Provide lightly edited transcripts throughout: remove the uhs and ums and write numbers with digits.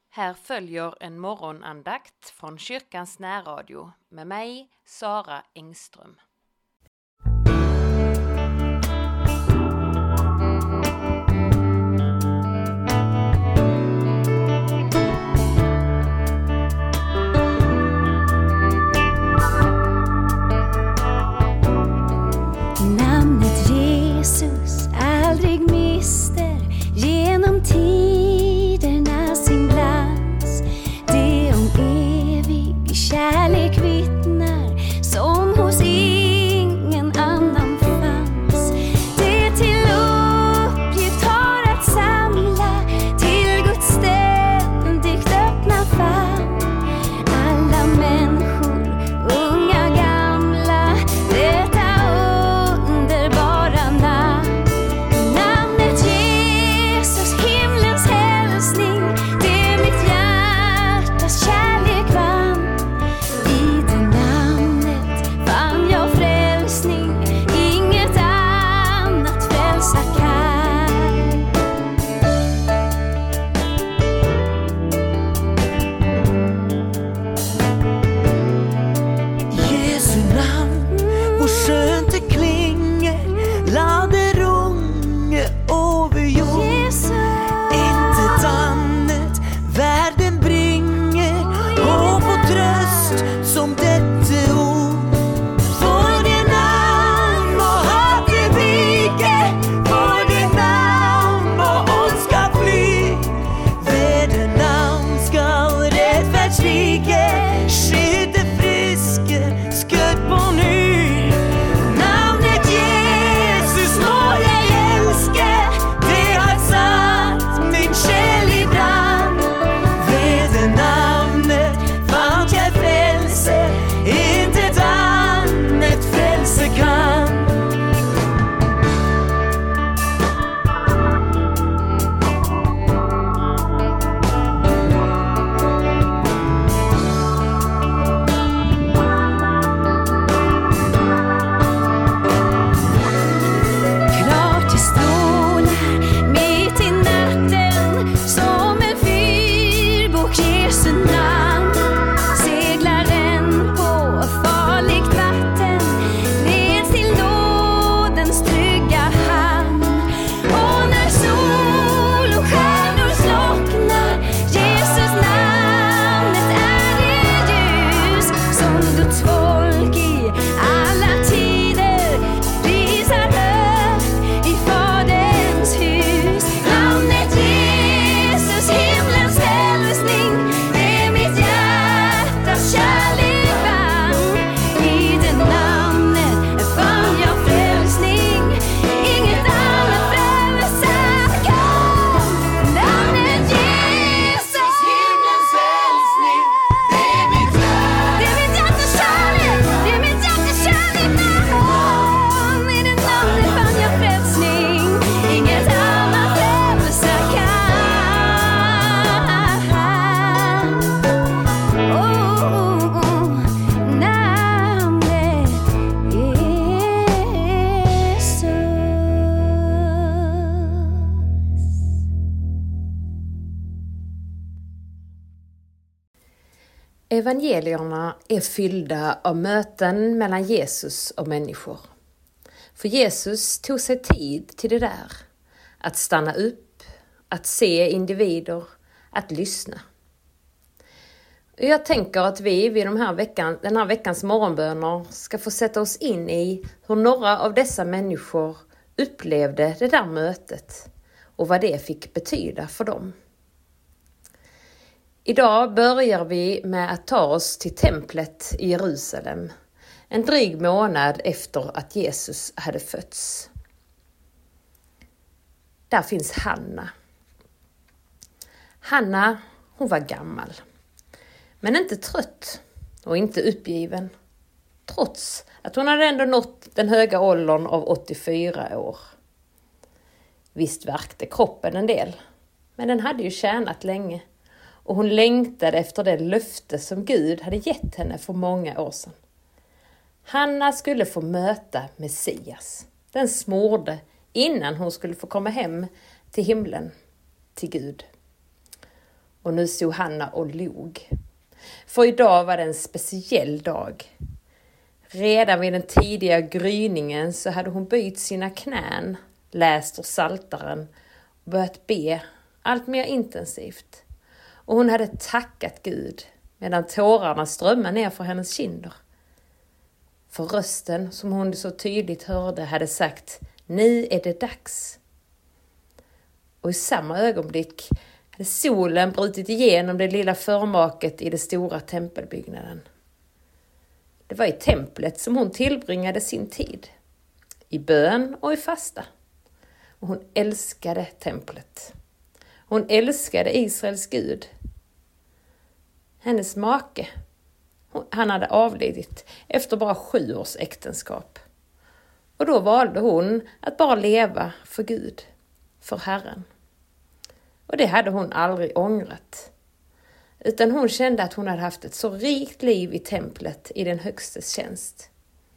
Här följer en morgonandakt från kyrkans närradio med mig, Sara Engström. Namnet Jesus aldrig mister genom tiderna sin glans. Det om evig kärlek vittnar som hos ingen annan fanns. Det till uppgift har att samla till Guds ständigt öppna famn. Alla människor, unga gamla, detta underbara namn. Namnet Jesus, himlens hälsning, det mitt hjärtas kärlek vann. I det namnet fann jag frälsning, inget annat frälsa kan. Jesu namn, hvor skjønt det klinger, la det runge over jord. Jesus, Intet annet verden bringer, håp og trøst som dette ord. For det navn må hatet vike, for det navn må ondska fly. Ved det navn skal rettferdslige skyte friske skudd på ny. Navnet Jesus må jeg elske, det har satt min sjel i brann. Ved det navnet fant jeg frelse, intet annet frelse kan. klart det strålar mitt i natten som en fyrbok. Jesu namn seglar den på farligt vatten ned till nådens trygga hamn. Och när sol och stjärnor slocknar, Jesus namnet är det ljus som Guds folk i alla tider prisar högt i Faderns hus. Namnet Jesus, himlens hälsning, det är mitt hjärtas kärlek vann. I det namnet fann jag frälsning, inget annat frälsa kan. Namnet Jesus, himlens hälsning, det är mitt hjärtas kärlek, det är mitt hjärtas kärlek vann. I det namnet fann jag frälsning, inget annat frälsa kan. Namnet Jesus. Evangelierna är fyllda av möten mellan Jesus och människor. För Jesus tog sig tid till det där. Att stanna upp, att se individer, att lyssna. Och jag tänker att vi vid den här veckans morgonböner ska få sätta oss in i hur några av dessa människor upplevde det där mötet och vad det fick betyda för dem. Idag börjar vi med att ta oss till templet i Jerusalem, en dryg månad efter att Jesus hade fötts. Där finns Hanna. Hanna, hon var gammal, men inte trött och inte uppgiven, trots att hon hade ändå nått den höga åldern av 84 år. Visst verkte kroppen en del, men den hade ju tjänat länge. Och hon längtade efter det löfte som Gud hade gett henne för många år sedan. Hanna skulle få möta Messias, den smorde, innan hon skulle få komma hem till himlen, till Gud. Och nu stod Hanna och log. För idag var det en speciell dag. Redan vid den tidiga gryningen så hade hon böjt sina knän, läst ur Psaltaren och börjat be allt mer intensivt. Och hon hade tackat Gud medan tårarna strömmade ner för hennes kinder. För rösten som hon så tydligt hörde hade sagt: nu är det dags. Och i samma ögonblick hade solen brutit igenom det lilla förmaket i det stora tempelbyggnaden. Det var i templet som hon tillbringade sin tid. I bön och i fasta. Och hon älskade templet. Hon älskade Israels Gud. Hennes make, han hade avlidit efter bara 7 års äktenskap. Och då valde hon att bara leva för Gud, för Herren. Och det hade hon aldrig ångrat. Utan hon kände att hon hade haft ett så rikt liv i templet i den högstes tjänst.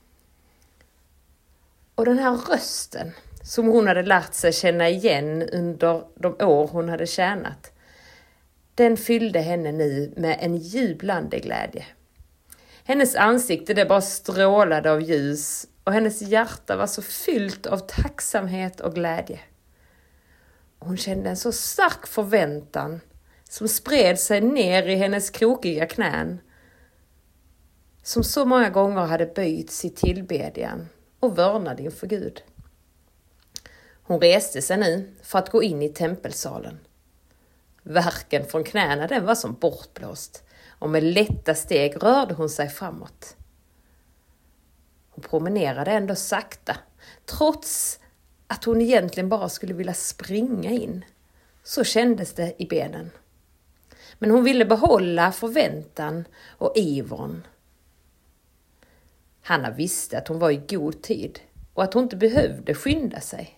Och den här rösten som hon hade lärt sig känna igen under de år hon hade tjänat, den fyllde henne nu med en jublande glädje. Hennes ansikte det bara strålade av ljus och hennes hjärta var så fyllt av tacksamhet och glädje. Och hon kände en så stark förväntan som spred sig ner i hennes krokiga knän, som så många gånger hade böjts i tillbedjan och vörnade inför Gud. Hon reste sig nu för att gå in i tempelsalen. Värken från knäna den var som bortblåst och med lätta steg rörde hon sig framåt. Hon promenerade ändå sakta, trots att hon egentligen bara skulle vilja springa in. Så kändes det i benen. Men hon ville behålla förväntan och ivern. Hanna visste att hon var i god tid och att hon inte behövde skynda sig.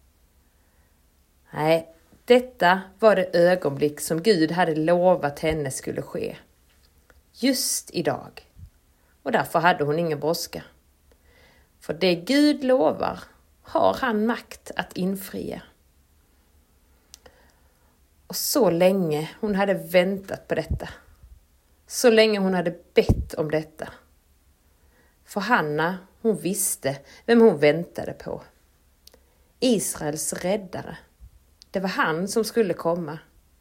Nej, detta var det ögonblick som Gud hade lovat henne skulle ske. Just idag. Och därför hade hon ingen brådska. För det Gud lovar har han makt att infria. Och så länge hon hade väntat på detta. Så länge hon hade bett om detta. För Hanna, hon visste vem hon väntade på. Israels räddare. Det var han som skulle komma.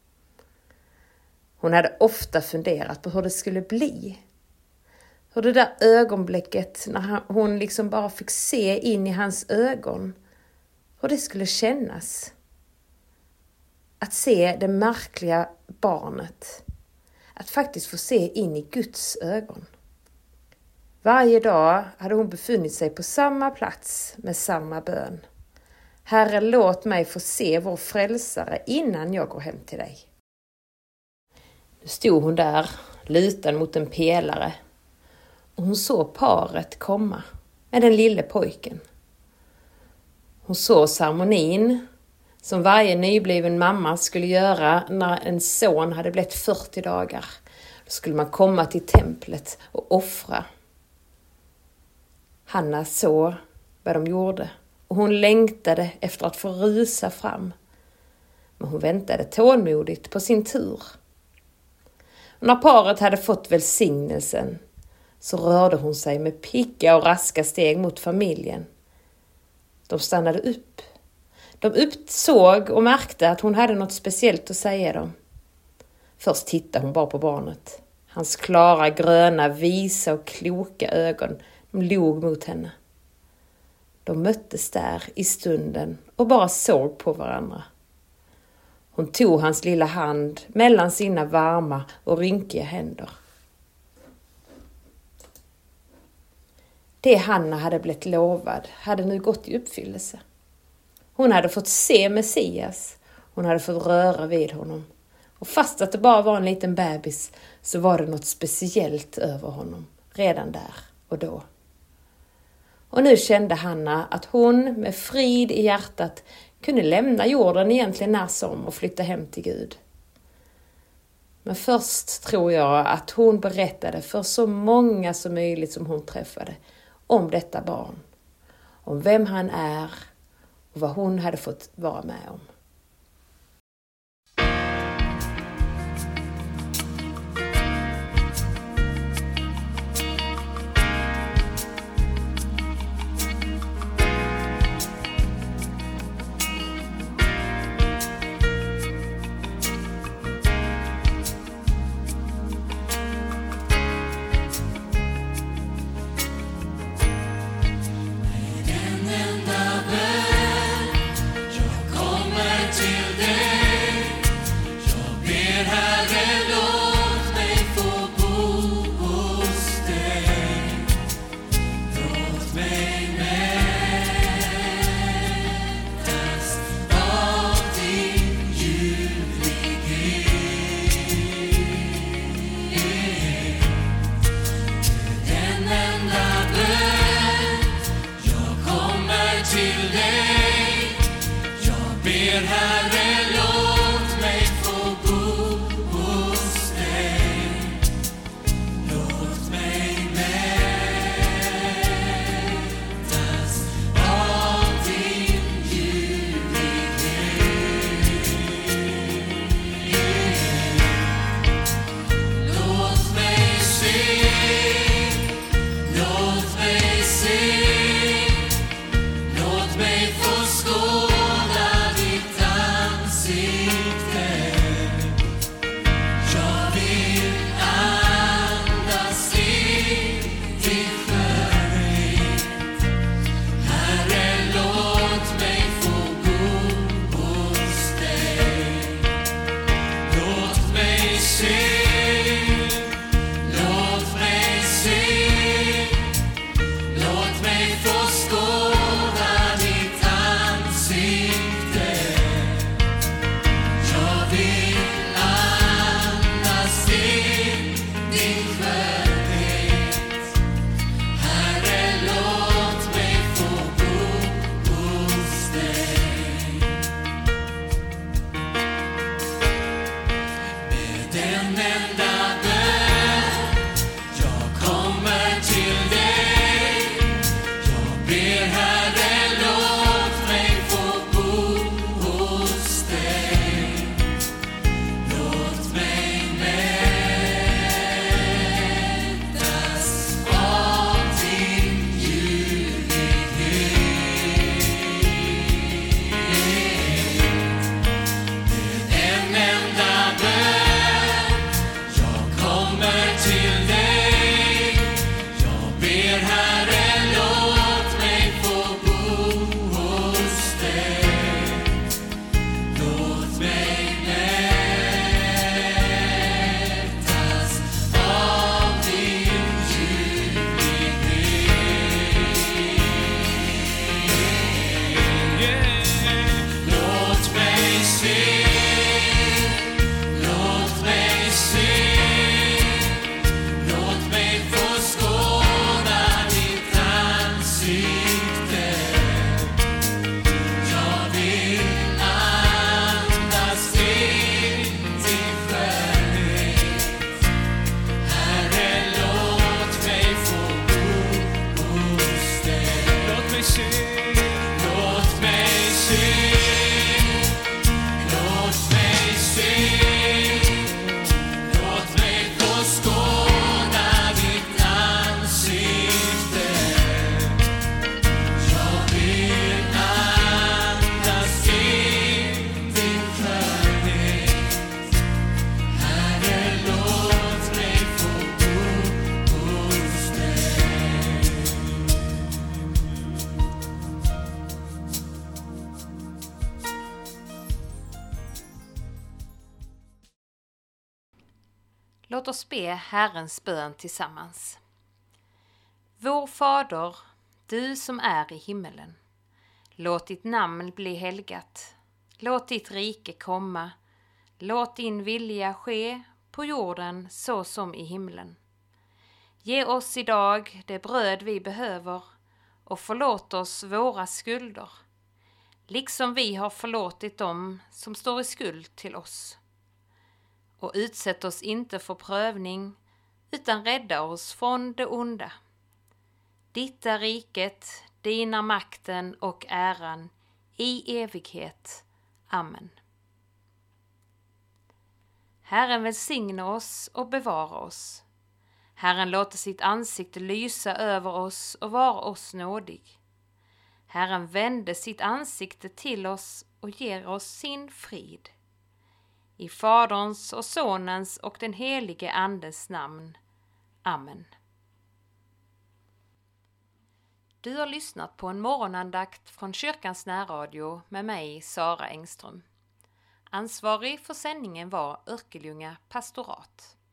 Hon hade ofta funderat på hur det skulle bli. Hur det där ögonblicket när hon liksom bara fick se in i hans ögon. Hur det skulle kännas. Att se det märkliga barnet. Att faktiskt få se in i Guds ögon. Varje dag hade hon befunnit sig på samma plats med samma bön. Herre, låt mig få se vår frälsare innan jag går hem till dig. Nu stod hon där, lutad mot en pelare. Och hon såg paret komma med den lille pojken. Hon såg ceremonin som varje nybliven mamma skulle göra när en son hade blivit 40 dagar. Då skulle man komma till templet och offra. Hanna såg vad de gjorde och hon längtade efter att få rusa fram. Men hon väntade tålmodigt på sin tur. Och när paret hade fått välsignelsen så rörde hon sig med pigga och raska steg mot familjen. De stannade upp. De uppsåg och märkte att hon hade något speciellt att säga dem. Först tittade hon bara på barnet. Hans klara, gröna, visa och kloka ögon log mot henne. De möttes där i stunden och bara såg på varandra. Hon tog hans lilla hand mellan sina varma och rynkiga händer. Det Hanna hade blivit lovad hade nu gått i uppfyllelse. Hon hade fått se Messias. Hon hade fått röra vid honom. Och fast att det bara var en liten bebis så var det något speciellt över honom. Redan där och då. Och nu kände Hanna att hon med frid i hjärtat kunde lämna jorden egentligen när som och flytta hem till Gud. Men först tror jag att hon berättade för så många som möjligt som hon träffade om detta barn. Om vem han är och vad hon hade fått vara med om. en enda bön. Jag kommer till dig. Jag ber Herre, låt mig få bo hos dig. Låt mig mättas av din ljuvlighet. En enda bön, jag kommer till dig. Jag ber Herre, låt mig få bo hos dig. Låt mig mättas av din ljuvlighet. Låt mig se, låt mig se, låt mig få skåda ditt ansikte. Jag vill andas in din skönhet. Herre, låt mig få bo hos dig. Låt mig se, låt mig se, låt mig se, låt mig få skåda ditt ansikte. Jag vill andas in din skönhet. Herre, låt mig få bo hos dig. Låt oss be Herrens bön tillsammans. Vår Fader, du som är i himmelen. Låt ditt namn bli helgat. Låt ditt rike komma. Låt din vilja ske på jorden så som i himlen. Ge oss idag det bröd vi behöver och förlåt oss våra skulder, liksom vi har förlåtit dem som står i skuld till oss. Och utsätt oss inte för prövning, utan rädda oss från det onda. Ditt är riket, din är makten och äran i evighet. Amen. Herren välsigne oss och bevara oss. Herren låter sitt ansikte lysa över oss och vara oss nådig. Herren vände sitt ansikte till oss och ger oss sin frid. I Faderns och Sonens och den helige Andes namn. Amen. Du har lyssnat på en morgonandakt från Kyrkans närradio med mig, Sara Engström. Ansvarig för sändningen var Örkelljunga pastorat.